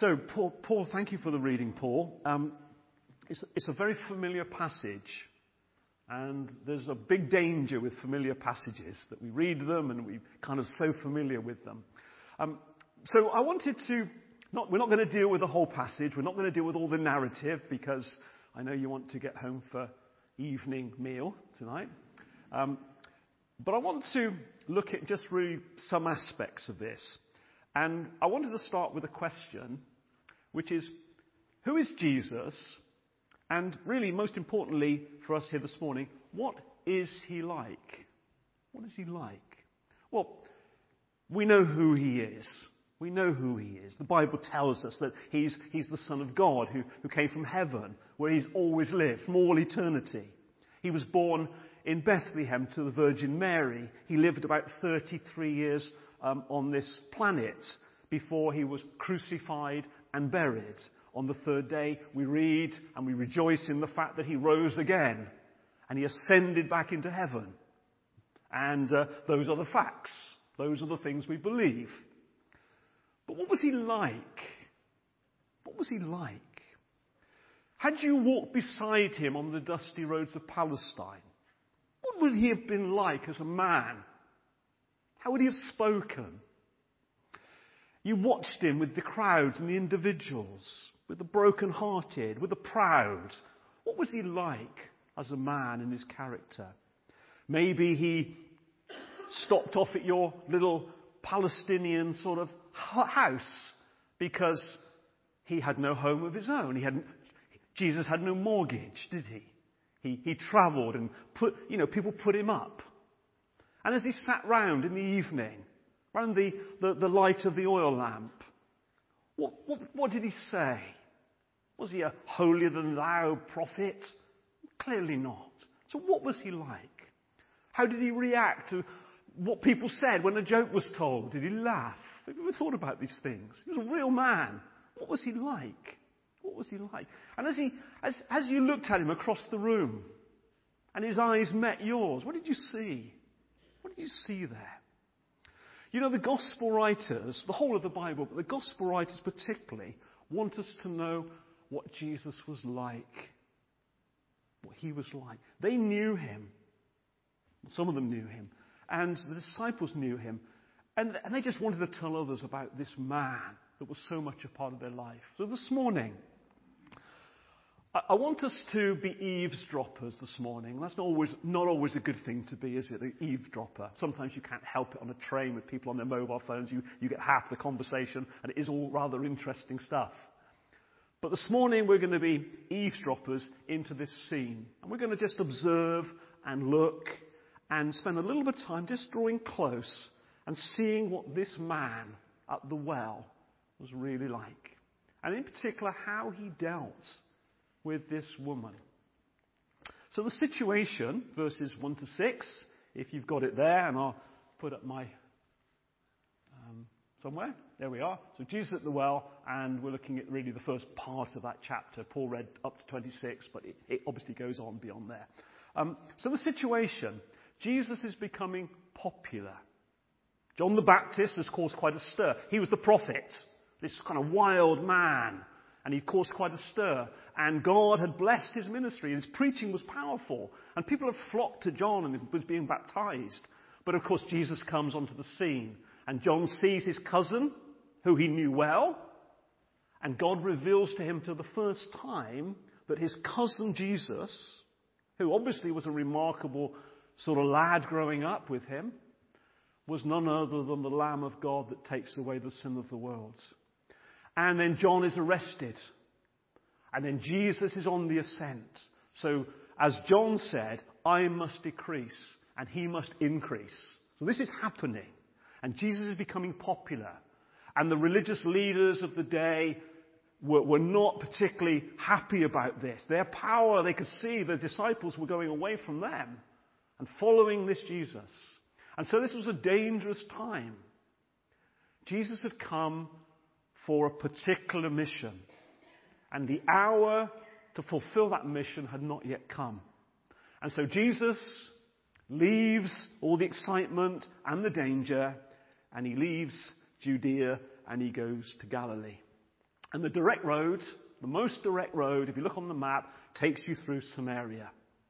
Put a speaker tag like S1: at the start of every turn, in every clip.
S1: So, Paul, thank you for the reading, Paul. It's a very familiar passage, and there's a big danger with familiar passages that we read them and we're kind of so familiar with them. So I wanted to, we're not going to deal with the whole passage, we're not going to deal with all the narrative because I know you want to get home for evening meal tonight. But I want to look at just really some aspects of this. And I wanted to start with a question, which is, who is Jesus? And really, most importantly for us here this morning, what is he like? What is he like? Well, we know who he is. We know who he is. The Bible tells us that he's the Son of God who came from heaven, where he's always lived from all eternity. He was born in Bethlehem to the Virgin Mary. He lived about 33 years on this planet before he was crucified and buried. On the third day, we read and we rejoice in the fact that he rose again and he ascended back into heaven. And those are the facts. Those are the things we believe. But what was he like? What was he like? Had you walked beside him on the dusty roads of Palestine, what would he have been like as a man? How would he have spoken? You watched him with the crowds and the individuals, with the broken-hearted, with the proud. What was he like as a man in his character? Maybe he stopped off at your little Palestinian sort of house because he had no home of his own. Jesus had no mortgage, did he? He travelled and people put him up. And as he sat round in the evening, round the light of the oil lamp, what did he say? Was he a holier-than-thou prophet? Clearly not. So what was he like? How did he react to what people said when a joke was told? Did he laugh? Have you ever thought about these things? He was a real man. What was he like? What was he like? And as you looked at him across the room, and his eyes met yours, what did you see? What did you see there? You know, the gospel writers, the whole of the Bible, but the gospel writers particularly, want us to know what Jesus was like. What he was like. They knew him. Some of them knew him. And the disciples knew him. And they just wanted to tell others about this man that was so much a part of their life. So this morning, I want us to be eavesdroppers this morning. That's not always a good thing to be, is it? An eavesdropper. Sometimes you can't help it on a train with people on their mobile phones. You get half the conversation, and it is all rather interesting stuff. But this morning we're going to be eavesdroppers into this scene. And we're going to just observe and look and spend a little bit of time just drawing close and seeing what this man at the well was really like. And in particular, how he dealt with this woman. So the situation, verses 1 to 6, if you've got it there, and I'll put up my somewhere. There we are. So Jesus at the well, and we're looking at really the first part of that chapter. Paul read up to 26, but it obviously goes on beyond there. So the situation, Jesus is becoming popular. John the Baptist has caused quite a stir. He was the prophet, this kind of wild man. And he caused quite a stir. And God had blessed his ministry. His preaching was powerful. And people had flocked to John and was being baptized. But of course, Jesus comes onto the scene. And John sees his cousin, who he knew well. And God reveals to him for the first time that his cousin Jesus, who obviously was a remarkable sort of lad growing up with him, was none other than the Lamb of God that takes away the sin of the world. And then John is arrested. And then Jesus is on the ascent. So, as John said, I must decrease and he must increase. So this is happening. And Jesus is becoming popular. And the religious leaders of the day were not particularly happy about this. Their power, they could see the disciples were going away from them and following this Jesus. And so this was a dangerous time. Jesus had come for a particular mission. And the hour to fulfill that mission had not yet come. And so Jesus leaves all the excitement and the danger, and he leaves Judea and he goes to Galilee. And the direct road, the most direct road, if you look on the map, takes you through Samaria.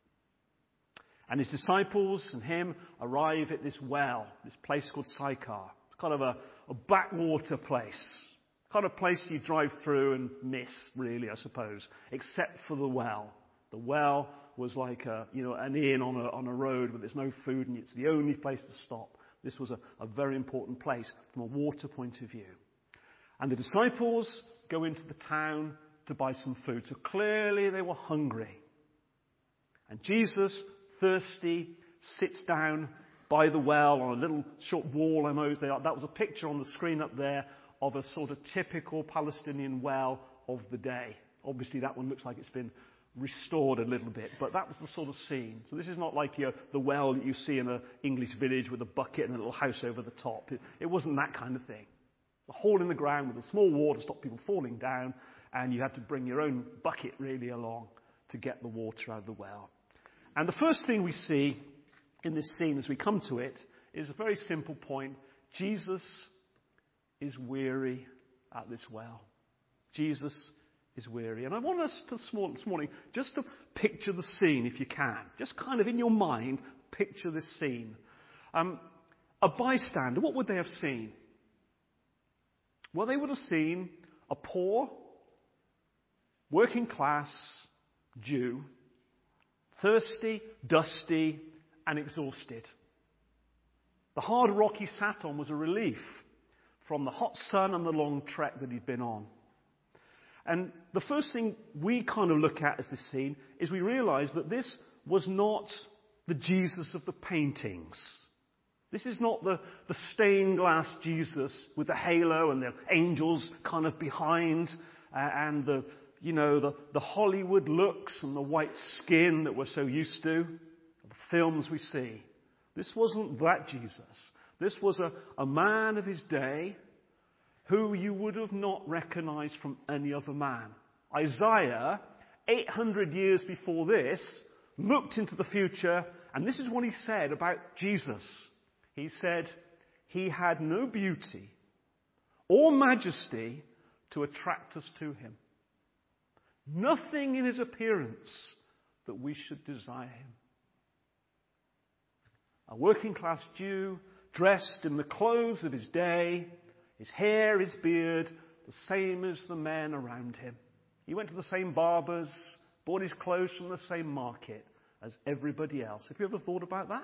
S1: And his disciples and him arrive at this well, this place called Sychar. It's kind of a backwater place. Kind of place you drive through and miss, really, I suppose, except for the well. The well was like an inn on a road where there's no food and it's the only place to stop. This was a very important place from a water point of view. And the disciples go into the town to buy some food. So clearly they were hungry. And Jesus, thirsty, sits down by the well on a little short wall. That was a picture on the screen up there of a sort of typical Palestinian well of the day. Obviously that one looks like it's been restored a little bit, but that was the sort of scene. So this is not like the well that you see in an English village with a bucket and a little house over the top. It wasn't that kind of thing. A hole in the ground with a small wall to stop people falling down, and you had to bring your own bucket really along to get the water out of the well. And the first thing we see in this scene as we come to it is a very simple point. Jesus is weary at this well. Jesus is weary. And I want us this morning just to picture the scene if you can. Just kind of in your mind, picture this scene. A bystander, what would they have seen? Well, they would have seen a poor, working class Jew, thirsty, dusty, and exhausted. The hard rock he sat on was a relief from the hot sun and the long trek that he'd been on. And the first thing we kind of look at as this scene is we realize that this was not the Jesus of the paintings. This is not the stained glass Jesus with the halo and the angels kind of behind and the Hollywood looks and the white skin that we're so used to, the films we see. This wasn't that Jesus. This was a man of his day who you would have not recognized from any other man. Isaiah, 800 years before this, looked into the future, and this is what he said about Jesus. He said, he had no beauty or majesty to attract us to him. Nothing in his appearance that we should desire him. A working class Jew, dressed in the clothes of his day, his hair, his beard, the same as the men around him. He went to the same barbers, bought his clothes from the same market as everybody else. Have you ever thought about that?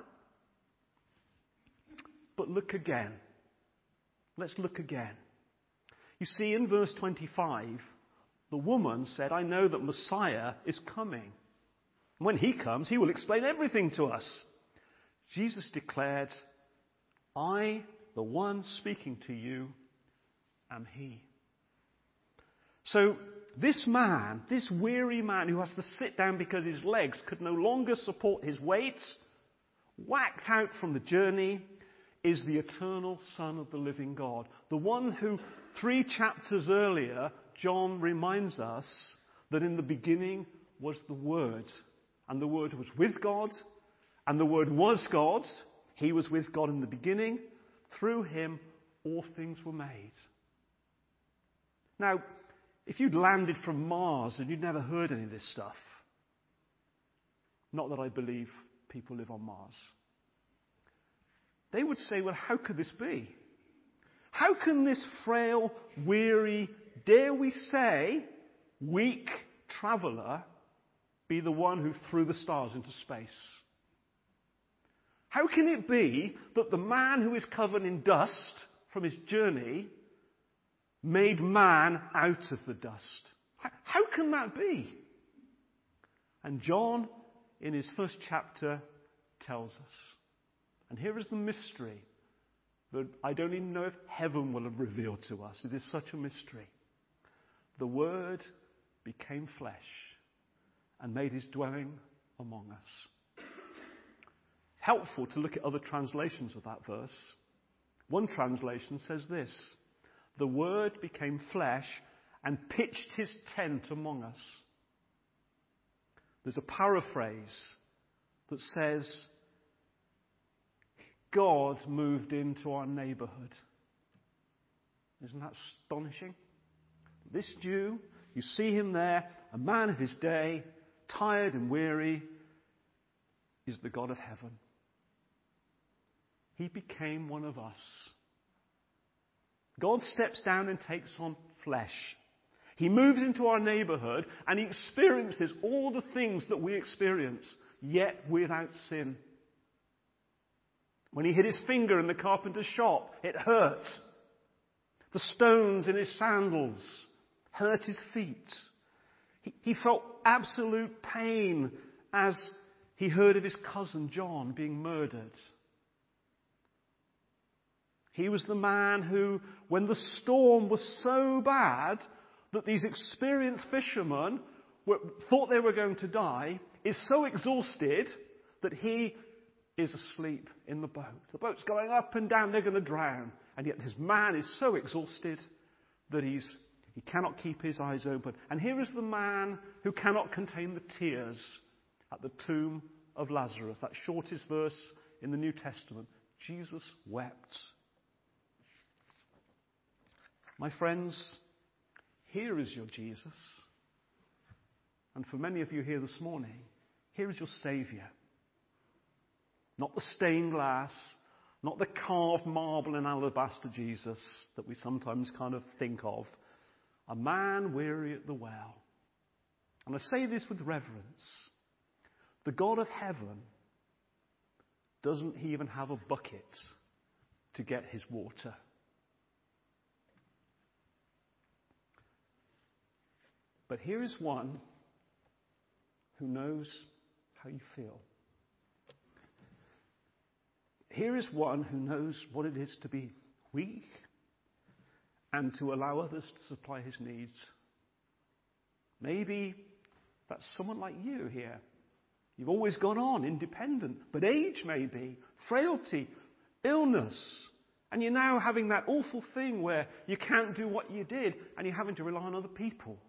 S1: But look again. Let's look again. You see, in verse 25, the woman said, I know that Messiah is coming. When he comes, he will explain everything to us. Jesus declared, I, the one speaking to you, am he. So this man, this weary man who has to sit down because his legs could no longer support his weight, whacked out from the journey, is the eternal Son of the living God. The one who 3 chapters earlier, John reminds us that in the beginning was the Word. And the Word was with God, and the Word was God. He was with God in the beginning. Through him, all things were made. Now, if you'd landed from Mars and you'd never heard any of this stuff, not that I believe people live on Mars, they would say, well, how could this be? How can this frail, weary, dare we say, weak traveller be the one who threw the stars into space? How can it be that the man who is covered in dust from his journey made man out of the dust? How can that be? And John, in his first chapter, tells us. And here is the mystery that I don't even know if heaven will have revealed to us. It is such a mystery. The Word became flesh and made his dwelling among us. It's helpful to look at other translations of that verse. One translation says this: the Word became flesh and pitched his tent among us. There's a paraphrase that says, God moved into our neighborhood. Isn't that astonishing? This Jew, you see him there, a man of his day, tired and weary, is the God of heaven. He became one of us. God steps down and takes on flesh. He moves into our neighborhood and he experiences all the things that we experience, yet without sin. When he hit his finger in the carpenter's shop, it hurt. The stones in his sandals hurt his feet. He felt absolute pain as he heard of his cousin John being murdered. He was the man who, when the storm was so bad that these experienced fishermen thought they were going to die, is so exhausted that he is asleep in the boat. The boat's going up and down, they're going to drown. And yet this man is so exhausted that he cannot keep his eyes open. And here is the man who cannot contain the tears at the tomb of Lazarus, that shortest verse in the New Testament. Jesus wept. My friends, here is your Jesus. And for many of you here this morning, here is your Saviour. Not the stained glass, not the carved marble and alabaster Jesus that we sometimes kind of think of. A man weary at the well. And I say this with reverence. The God of heaven doesn't even have a bucket to get his water. But here is one who knows how you feel. Here is one who knows what it is to be weak and to allow others to supply his needs. Maybe that's someone like you here. You've always gone on independent, but age maybe, frailty, illness, and you're now having that awful thing where you can't do what you did and you're having to rely on other people.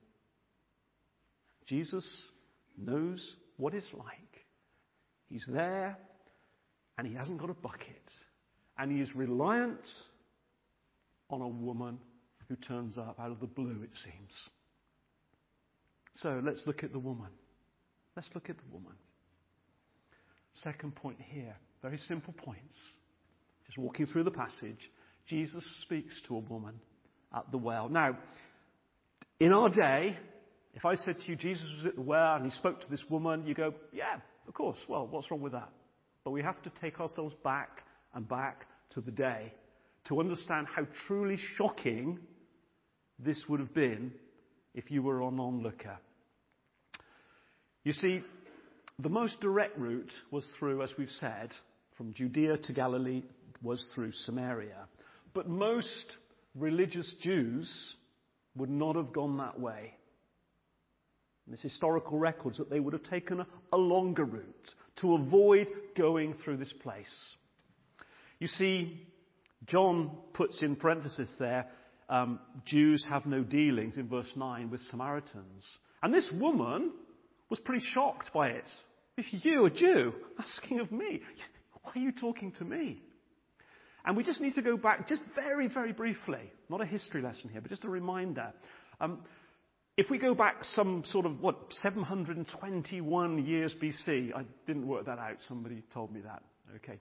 S1: Jesus knows what it's like. He's there and he hasn't got a bucket. And he is reliant on a woman who turns up out of the blue, it seems. So let's look at the woman. Let's look at the woman. Second point here. Very simple points. Just walking through the passage. Jesus speaks to a woman at the well. Now, in our day, if I said to you, Jesus was at the well and he spoke to this woman, you go, yeah, of course. Well, what's wrong with that? But we have to take ourselves back and back to the day to understand how truly shocking this would have been if you were an onlooker. You see, the most direct route was through, as we've said, from Judea to Galilee was through Samaria. But most religious Jews would not have gone that way. There's historical records that they would have taken a longer route to avoid going through this place. You see, John puts in parenthesis there, Jews have no dealings in verse 9 with Samaritans. And this woman was pretty shocked by it. If you, a Jew, asking of me, why are you talking to me? And we just need to go back just very, very briefly. Not a history lesson here, but just a reminder. If we go back some sort of, 721 years BC, I didn't work that out, somebody told me that, okay.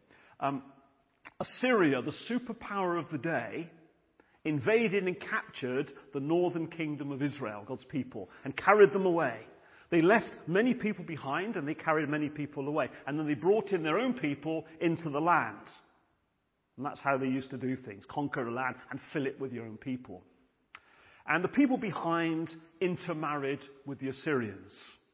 S1: Assyria, the superpower of the day, invaded and captured the northern kingdom of Israel, God's people, and carried them away. They left many people behind and they carried many people away. And then they brought in their own people into the land. And that's how they used to do things, conquer a land and fill it with your own people. And the people behind intermarried with the Assyrians.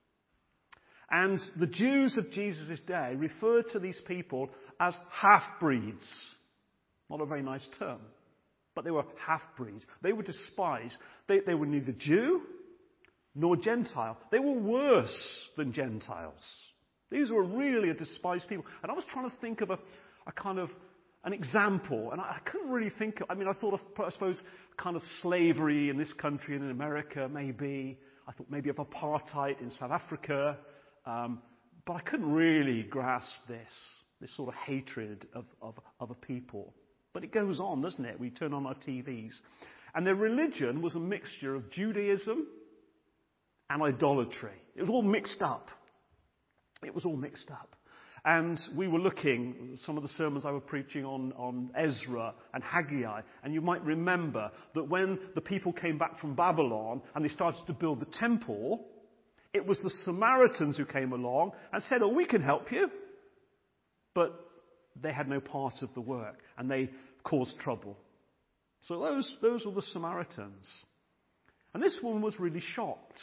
S1: And the Jews of Jesus' day referred to these people as half-breeds. Not a very nice term, but they were half-breeds. They were despised. They were neither Jew nor Gentile. They were worse than Gentiles. These were really a despised people. And I was trying to think of a kind of an example, and I couldn't really think of, I thought of, I suppose, kind of slavery in this country and in America, maybe. I thought maybe of apartheid in South Africa, but I couldn't really grasp this sort of hatred of a people. But it goes on, doesn't it? We turn on our TVs. And their religion was a mixture of Judaism and idolatry. It was all mixed up. It was all mixed up. And we were looking, some of the sermons I was preaching on Ezra and Haggai, and you might remember that when the people came back from Babylon and they started to build the temple, it was the Samaritans who came along and said, "Oh, we can help you." But they had no part of the work, and they caused trouble. So those were the Samaritans. And this woman was really shocked.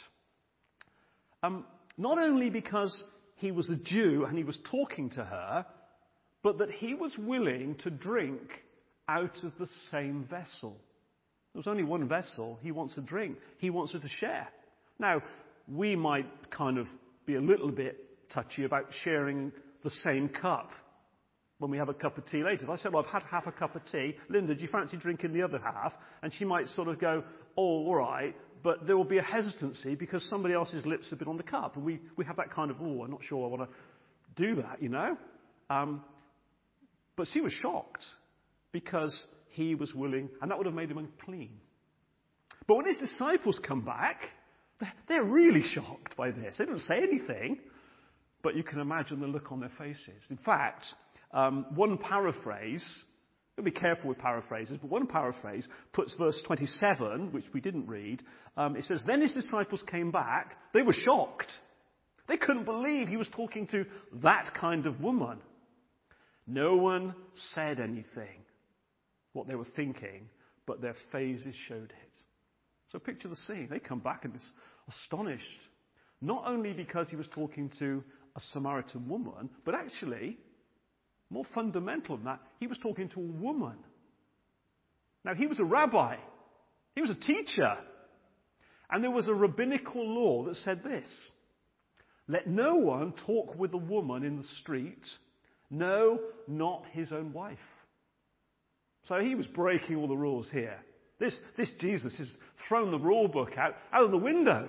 S1: Not only because he was a Jew and he was talking to her, but that he was willing to drink out of the same vessel. There was only one vessel. He wants a drink. He wants her to share. Now, we might kind of be a little bit touchy about sharing the same cup when we have a cup of tea later. If I said, "Well, I've had half a cup of tea. Linda, do you fancy drinking the other half?" And she might sort of go, "Oh, all right." But there will be a hesitancy because somebody else's lips have been on the cup. And we have that kind of, "Oh, I'm not sure I want to do that," you know. But she was shocked because he was willing, and that would have made him unclean. But when his disciples come back, they're really shocked by this. They don't say anything, but you can imagine the look on their faces. In fact, one paraphrase, be careful with paraphrases, but one paraphrase puts verse 27, which we didn't read. It says, "Then his disciples came back. They were shocked. They couldn't believe he was talking to that kind of woman. No one said anything, what they were thinking, but their faces showed it." So picture the scene. They come back and it's astonished. Not only because he was talking to a Samaritan woman, but actually, more fundamental than that, he was talking to a woman. Now, he was a rabbi. He was a teacher. And there was a rabbinical law that said this: "Let no one talk with a woman in the street, no, not his own wife." So he was breaking all the rules here. This Jesus has thrown the rule book out of the window.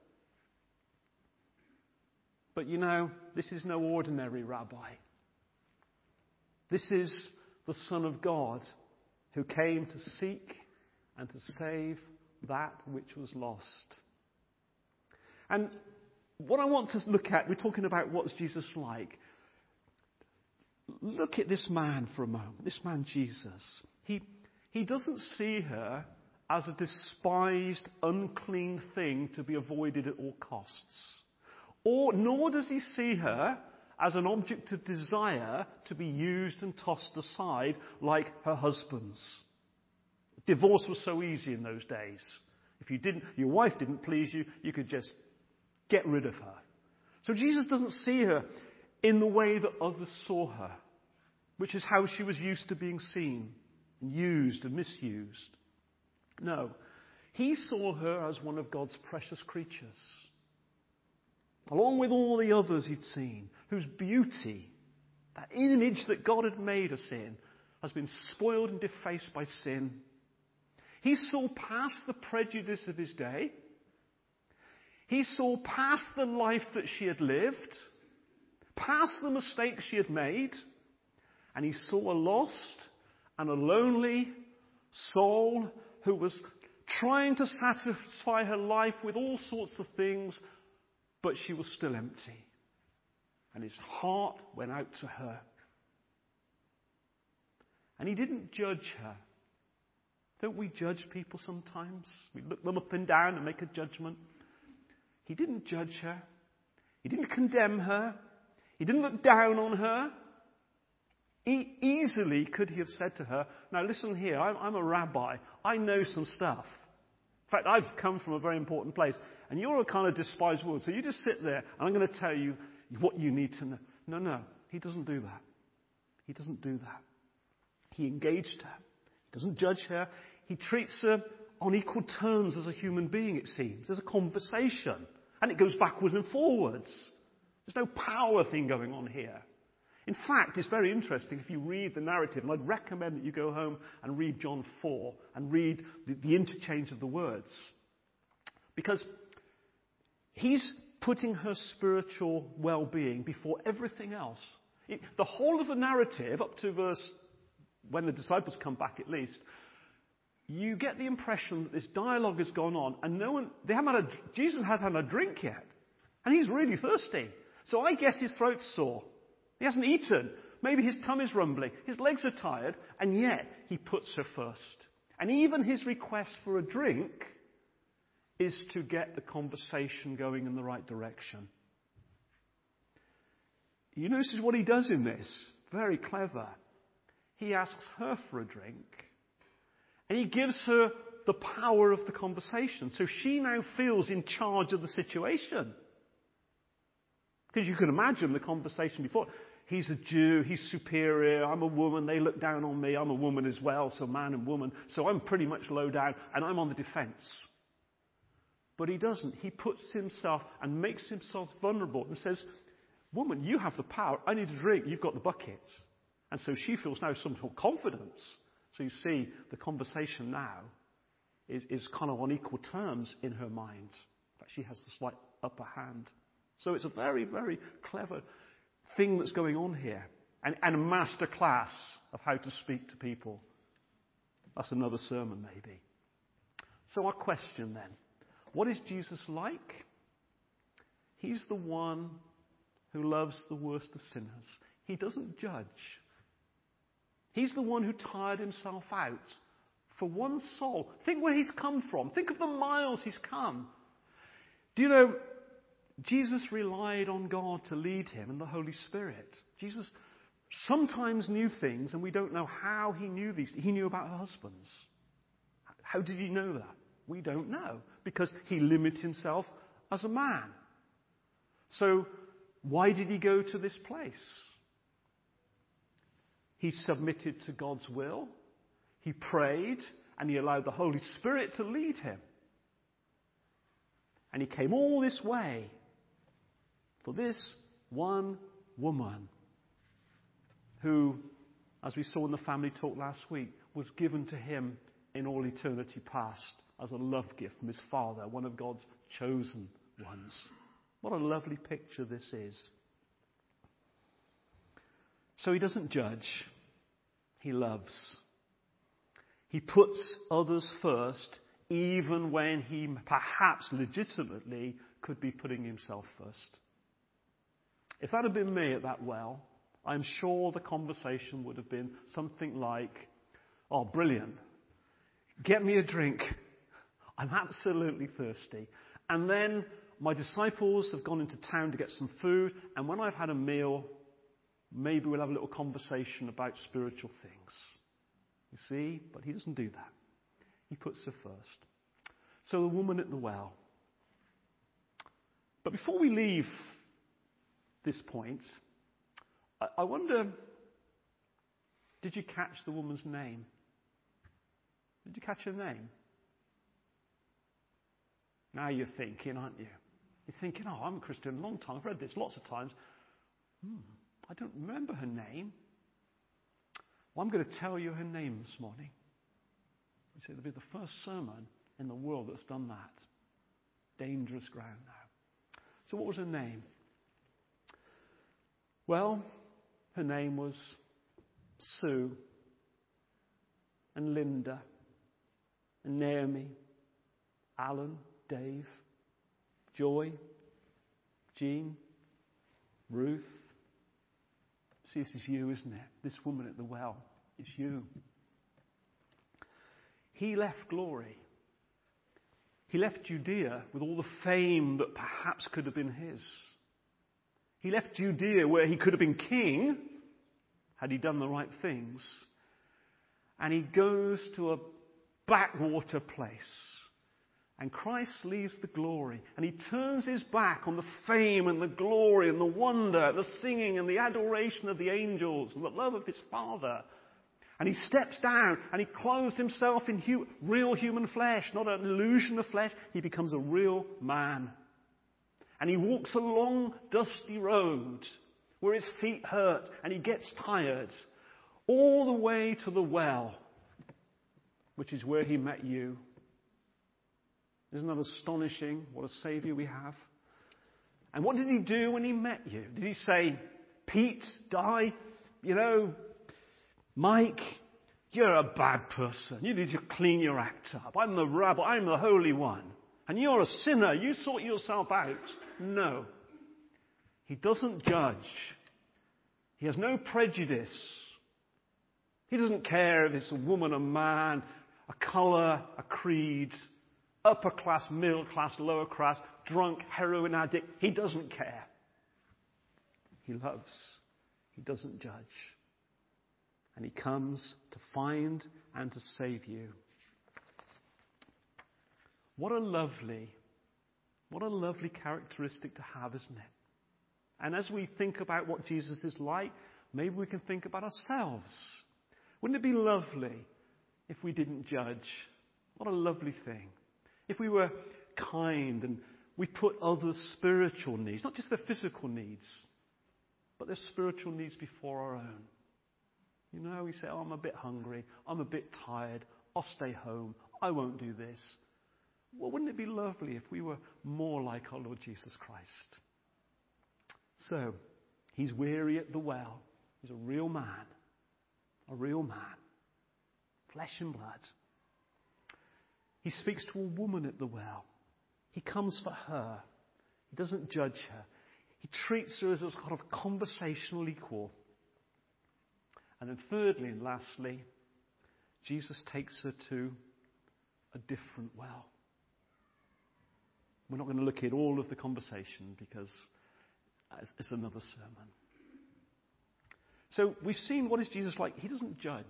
S1: But you know, this is no ordinary rabbi. This is the Son of God who came to seek and to save that which was lost. And what I want to look at, we're talking about what's Jesus like. Look at this man for a moment, this man Jesus. He doesn't see her as a despised, unclean thing to be avoided at all costs. Nor does he see her as an object of desire to be used and tossed aside like her husband's. Divorce was so easy in those days. If your wife didn't please you, you could just get rid of her. So Jesus doesn't see her in the way that others saw her, which is how she was used to being seen, and used and misused. No, he saw her as one of God's precious creatures, along with all the others he'd seen, whose beauty, that image that God had made us in, has been spoiled and defaced by sin. He saw past the prejudice of his day. He saw past the life that she had lived, past the mistakes she had made, and he saw a lost and a lonely soul who was trying to satisfy her life with all sorts of things, but she was still empty. And his heart went out to her. And he didn't judge her. Don't we judge people sometimes? We look them up and down and make a judgment. He didn't judge her. He didn't condemn her. He didn't look down on her. Easily could he have said to her, "Now listen here, I'm a rabbi. I know some stuff. In fact, I've come from a very important place. And you're a kind of despised woman. So you just sit there and I'm going to tell you what you need to know." No. He doesn't do that. He doesn't do that. He engaged her. He doesn't judge her. He treats her on equal terms as a human being, it seems. There's a conversation. And it goes backwards and forwards. There's no power thing going on here. In fact, it's very interesting if you read the narrative, and I'd recommend that you go home and read John 4 and read the interchange of the words. Because he's putting her spiritual well-being before everything else. The whole of the narrative, up to verse, when the disciples come back at least, you get the impression that this dialogue has gone on, and Jesus hasn't had a drink yet, and he's really thirsty. So I guess his throat's sore. He hasn't eaten. Maybe his tummy's rumbling. His legs are tired, and yet he puts her first. And even his request for a drink is to get the conversation going in the right direction. You notice what he does in this? Very clever. He asks her for a drink, and he gives her the power of the conversation. So she now feels in charge of the situation. Because you can imagine the conversation before. He's a Jew, he's superior, I'm a woman, they look down on me, I'm a woman as well, so man and woman, so I'm pretty much low down, and I'm on the defense. But he doesn't. He puts himself and makes himself vulnerable and says, woman, you have the power, I need a drink, you've got the bucket. And so she feels now some sort of confidence. So you see, the conversation now is kind of on equal terms in her mind. But she has the slight upper hand. So it's a very, very clever thing that's going on here. And a master class of how to speak to people. That's another sermon, maybe. So our question then. What is Jesus like? He's the one who loves the worst of sinners. He doesn't judge. He's the one who tired himself out for one soul. Think where he's come from. Think of the miles he's come. Do you know, Jesus relied on God to lead him and the Holy Spirit. Jesus sometimes knew things, and we don't know how he knew these. He knew about her husbands. How did he know that? We don't know, because he limited himself as a man. So why did he go to this place? He submitted to God's will. He prayed, and he allowed the Holy Spirit to lead him. And he came all this way for this one woman who, as we saw in the family talk last week, was given to him in all eternity past as a love gift from his Father, one of God's chosen ones. What a lovely picture this is. So he doesn't judge. He loves. He puts others first, even when he perhaps legitimately could be putting himself first. If that had been me at that well, I'm sure the conversation would have been something like, oh, brilliant. Get me a drink. I'm absolutely thirsty. And then my disciples have gone into town to get some food, and when I've had a meal, maybe we'll have a little conversation about spiritual things. You see? But he doesn't do that. He puts her first. So the woman at the well. But before we leave this point, I wonder, did you catch the woman's name? Did you catch her name? Now you're thinking, aren't you? You're thinking, oh, I'm a Christian a long time. I've read this lots of times. I don't remember her name. Well, I'm going to tell you her name this morning. You see, it'll be the first sermon in the world that's done that. Dangerous ground now. So what was her name? Well, her name was Sue and Linda and Naomi, Alan, Dave, Joy, Jean, Ruth. See, this is you, isn't it? This woman at the well. It's you. He left glory. He left Judea with all the fame that perhaps could have been his. He left Judea where he could have been king had he done the right things. And he goes to a backwater place. And Christ leaves the glory. And he turns his back on the fame and the glory and the wonder, the singing and the adoration of the angels and the love of his Father. And he steps down and he clothes himself in real human flesh, not an illusion of flesh. He becomes a real man. And he walks a long, dusty road where his feet hurt and he gets tired, all the way to the well, which is where he met you. Isn't that astonishing? What a Saviour we have. And what did he do when he met you? Did he say, Pete, Di, Mike, You're a bad person. You need to clean your act up. I'm the rabbi. I'm the Holy One. And you're a sinner. You sort yourself out. No. He doesn't judge. He has no prejudice. He doesn't care if it's a woman, a man, a colour, a creed, upper class, middle class, lower class, drunk, heroin addict. He doesn't care. He loves. He doesn't judge. And he comes to find and to save you. What a lovely characteristic to have, isn't it? And as we think about what Jesus is like, maybe we can think about ourselves. Wouldn't it be lovely if we didn't judge? What a lovely thing. If we were kind and we put others' spiritual needs, not just their physical needs, but their spiritual needs before our own. You know, we say, oh, I'm a bit hungry, I'm a bit tired, I'll stay home, I won't do this. Well, wouldn't it be lovely if we were more like our Lord Jesus Christ? So, he's weary at the well. He's a real man. Flesh and blood. He speaks to a woman at the well. He comes for her. He doesn't judge her. He treats her as a sort of conversational equal. And then thirdly and lastly, Jesus takes her to a different well. We're not going to look at all of the conversation because it's another sermon. So we've seen what is Jesus like. He doesn't judge.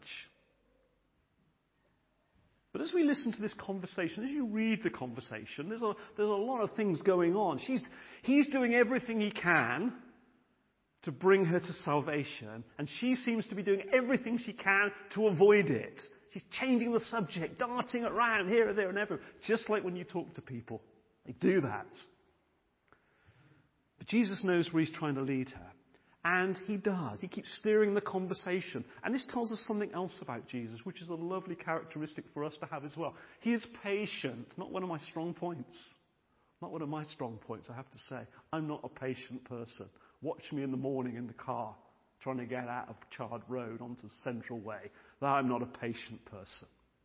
S1: But as we listen to this conversation, as you read the conversation, there's a lot of things going on. He's doing everything he can to bring her to salvation, and she seems to be doing everything she can to avoid it. She's changing the subject, darting around here and there and everywhere, just like when you talk to people. They do that. But Jesus knows where he's trying to lead her. And he does. He keeps steering the conversation. And this tells us something else about Jesus, which is a lovely characteristic for us to have as well. He is patient. Not one of my strong points. Not one of my strong points, I have to say. I'm not a patient person. Watch me in the morning in the car, trying to get out of Chard Road onto Central Way. I'm not a patient person.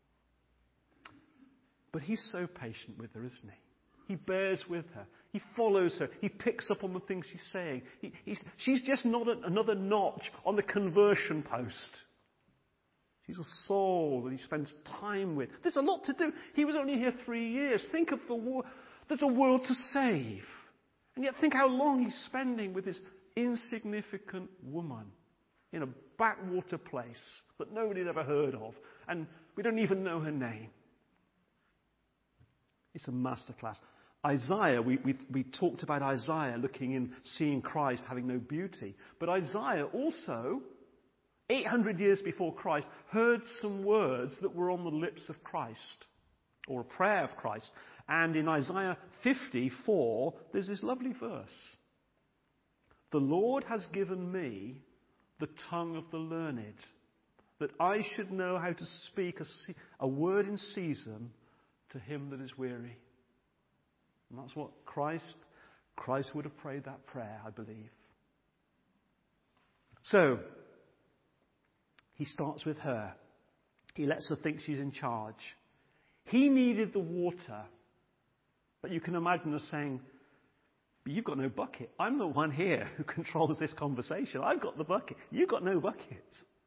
S1: But he's so patient with her, isn't he? He bears with her. He follows her. He picks up on the things she's saying. She's just not another notch on the conversion post. She's a soul that he spends time with. There's a lot to do. He was only here 3 years. Think of the war. There's a world to save. And yet think how long he's spending with this insignificant woman in a backwater place that nobody had ever heard of. And we don't even know her name. It's a masterclass. Isaiah, we talked about Isaiah looking and seeing Christ having no beauty. But Isaiah also, 800 years before Christ, heard some words that were on the lips of Christ, or a prayer of Christ. And in Isaiah 54, there's this lovely verse. The Lord has given me the tongue of the learned, that I should know how to speak a word in season to him that is weary. And that's what Christ would have prayed that prayer, I believe. So, he starts with her. He lets her think she's in charge. He needed the water. But you can imagine her saying, but you've got no bucket. I'm the one here who controls this conversation. I've got the bucket. You've got no bucket.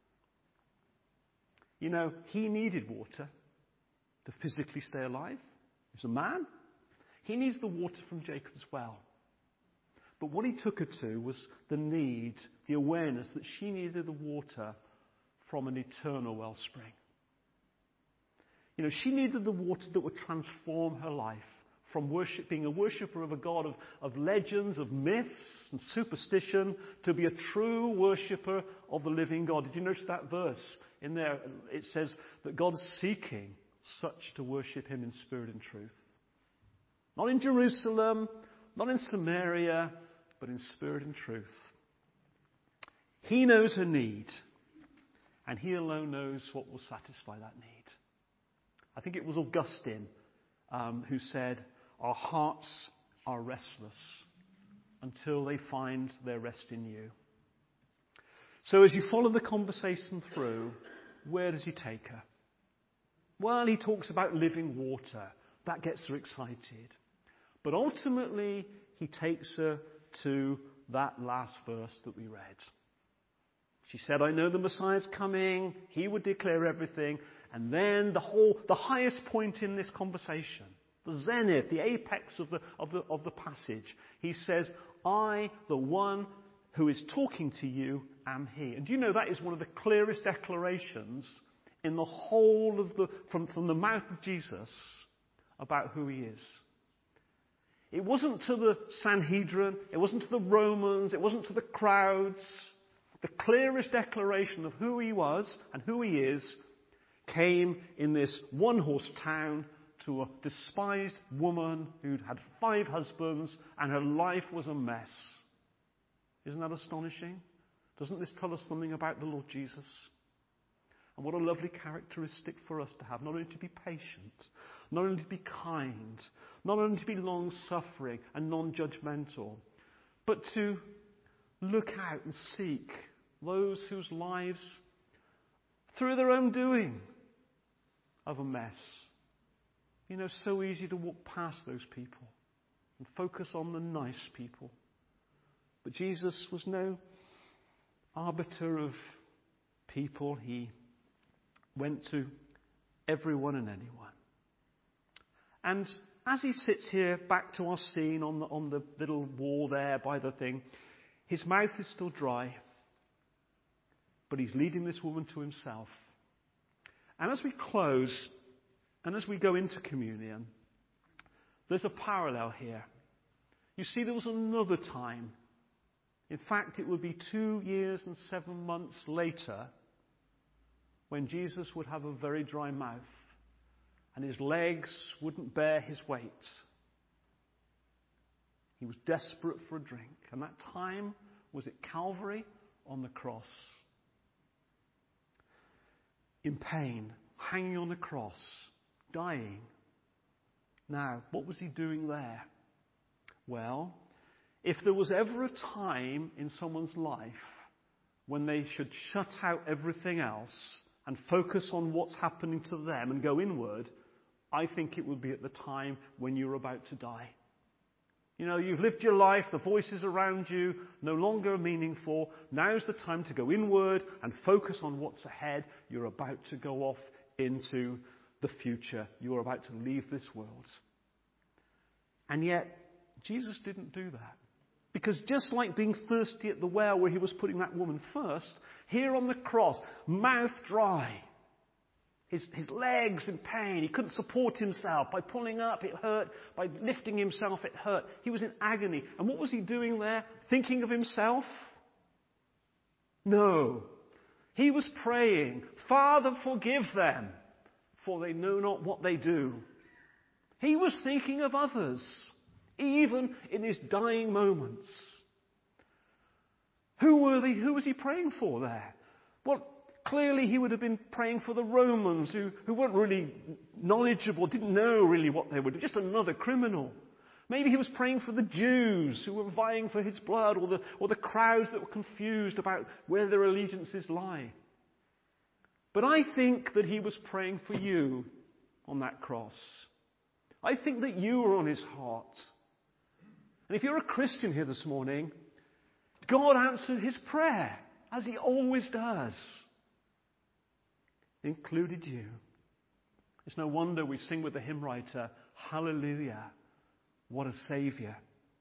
S1: You know, he needed water to physically stay alive. He's a man. He needs the water from Jacob's well. But what he took her to was the need, the awareness that she needed the water from an eternal wellspring. You know, she needed the water that would transform her life from being a worshipper of a God of legends, of myths and superstition, to be a true worshipper of the living God. Did you notice that verse in there? It says that God is seeking such to worship him in spirit and truth. Not in Jerusalem, not in Samaria, but in spirit and truth. He knows her need, and he alone knows what will satisfy that need. I think it was Augustine who said, our hearts are restless until they find their rest in you. So as you follow the conversation through, where does he take her? Well, he talks about living water. That gets her excited. But ultimately, he takes her to that last verse that we read. She said, I know the Messiah's coming. He would declare everything. And then the highest point in this conversation, the zenith, the apex of the passage, he says, I, the one who is talking to you, am he. And do you know that is one of the clearest declarations in the whole of from the mouth of Jesus about who he is. It wasn't to the Sanhedrin, it wasn't to the Romans, it wasn't to the crowds. The clearest declaration of who he was and who he is came in this one-horse town to a despised woman who'd had 5 husbands and her life was a mess. Isn't that astonishing? Doesn't this tell us something about the Lord Jesus? And what a lovely characteristic for us to have, not only to be patient, not only to be kind, not only to be long-suffering and non-judgmental, but to look out and seek those whose lives, through their own doing, of a mess. You know, so easy to walk past those people and focus on the nice people. But Jesus was no arbiter of people. He went to everyone and anyone. And as he sits here, back to our scene on the little wall there by the thing, his mouth is still dry, but he's leading this woman to himself. And as we close, and as we go into communion, there's a parallel here. You see, there was another time. In fact, it would be 2 years and 7 months later when Jesus would have a very dry mouth and his legs wouldn't bear his weight. He was desperate for a drink. And that time was at Calvary on the cross. In pain, hanging on the cross, dying. Now, what was he doing there? Well, if there was ever a time in someone's life when they should shut out everything else and focus on what's happening to them and go inward, I think it would be at the time when you're about to die. You know, you've lived your life, the voices around you no longer meaningful. Now's the time to go inward and focus on what's ahead. You're about to go off into the future. You're about to leave this world. And yet, Jesus didn't do that. Because just like being thirsty at the well where he was putting that woman first, here on the cross, mouth dry, his legs in pain, he couldn't support himself. By pulling up, it hurt. By lifting himself, it hurt. He was in agony. And what was he doing there? Thinking of himself? No. He was praying, Father, forgive them, for they know not what they do. He was thinking of others, even in his dying moments. Who was he praying for there? Well, clearly he would have been praying for the Romans who weren't really knowledgeable, didn't know really what they were doing, just another criminal. Maybe he was praying for the Jews who were vying for his blood, or the crowds that were confused about where their allegiances lie. But I think that he was praying for you on that cross. I think that you were on his heart. And if you're a Christian here this morning, God answered his prayer, as he always does. Included you. It's no wonder we sing with the hymn writer, Hallelujah, what a Saviour.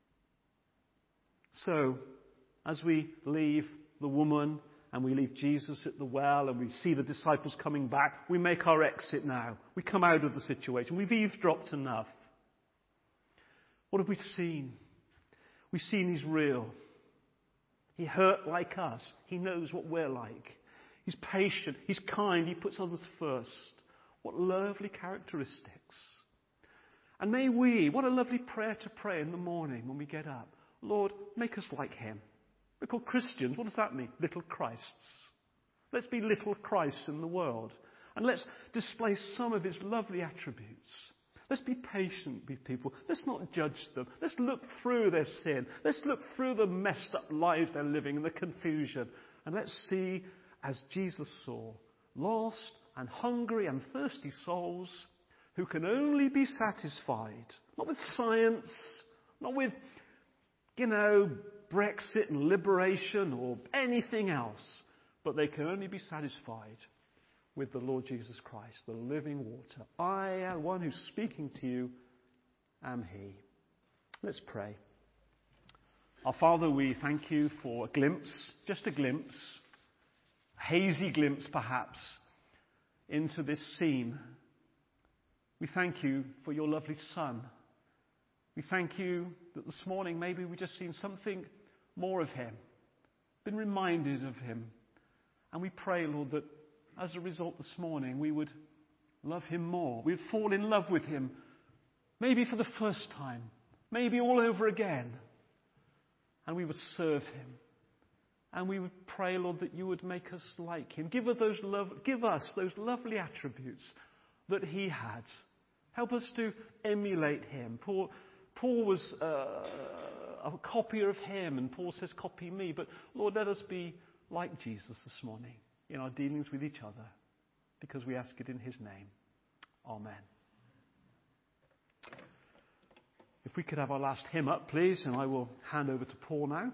S1: So, as we leave the woman and we leave Jesus at the well and we see the disciples coming back, we make our exit now. We come out of the situation. We've eavesdropped enough. What have we seen? We've seen he's real. He hurt like us. He knows what we're like. He's patient. He's kind. He puts others first. What lovely characteristics. And may we, what a lovely prayer to pray in the morning when we get up. Lord, make us like him. We're called Christians. What does that mean? Little Christs. Let's be little Christs in the world. And let's display some of his lovely attributes. Let's be patient with people. Let's not judge them. Let's look through their sin. Let's look through the messed up lives they're living and the confusion. And let's see, as Jesus saw, lost and hungry and thirsty souls who can only be satisfied, not with science, not with, Brexit and liberation or anything else, but they can only be satisfied with the Lord Jesus Christ, the living water. I, the one who's speaking to you, am He. Let's pray. Our Father, we thank you for a glimpse, just a glimpse, a hazy glimpse perhaps, into this scene. We thank you for your lovely Son. We thank you that this morning maybe we've just seen something more of him, been reminded of him. And we pray, Lord, that as a result this morning we would love him more. We'd fall in love with him, maybe for the first time, maybe all over again. And we would serve him. And we would pray, Lord, that you would make us like him. Give us those lovely attributes that he had. Help us to emulate him. Paul was a copier of him, and Paul says, copy me. But Lord, let us be like Jesus this morning in our dealings with each other, because we ask it in his name. Amen. If we could have our last hymn up, please, and I will hand over to Paul now.